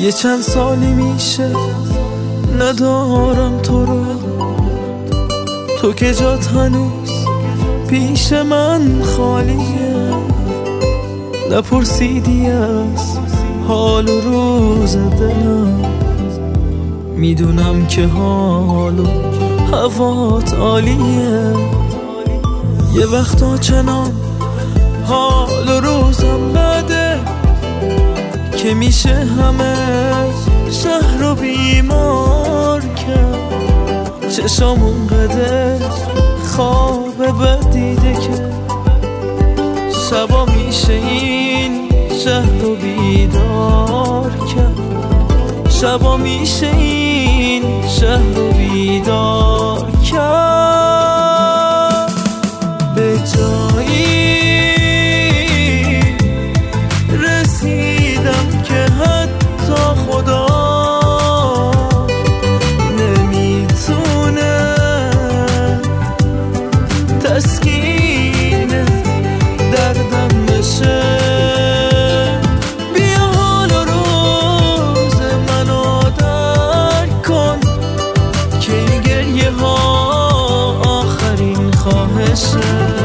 یه چند سالی میشه ندارم تو رو، تو که جات هنوز پیش من خالیه. نپرسیدی از حال و روز دلم، میدونم که حال و هوات عالیه. یه وقتا چنان حال و روزم بده که میشه همه شهر رو بیمار کرد. چشامون قده خواب بد دیده که شبا میشه این شهر رو بیدار کرد. شبا میشه این شهر رو بیدار کرد. به جایی رسیدم که حتی خدا نمیتونه تسکین دردم بشه. بیا حال و روز منو درک کن که این گریه ها آخرین خواهشه.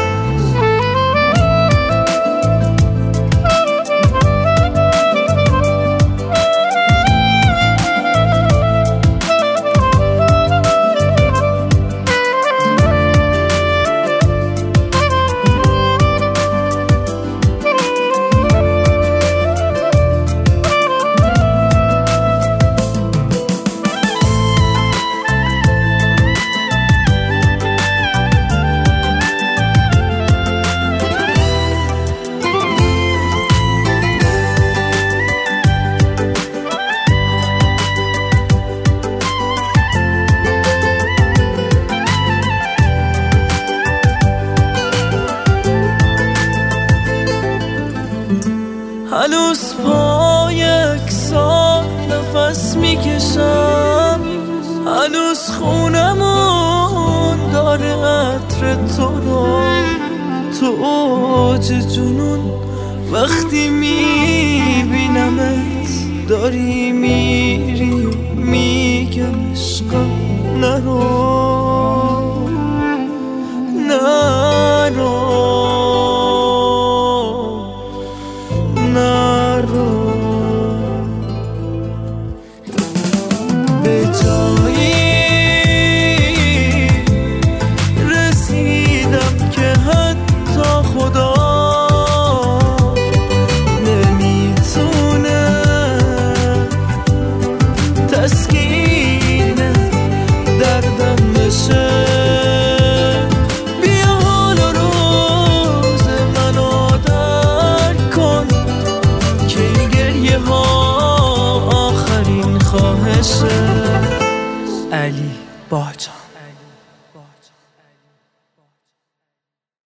هنوز پا یک سال نفس میکشم، هنوز خونمون داره عطر تو رو. تو اوج جنون وقتی میبینمت داری میری و میگم عشقم نرو نرو نرو. به جایی رسیدم که حتی خدا نمیتونه تسکین دردم بشه. بیا حال و روز منو درک کن که این گریه ها آخرین خواهشه. علی باجان.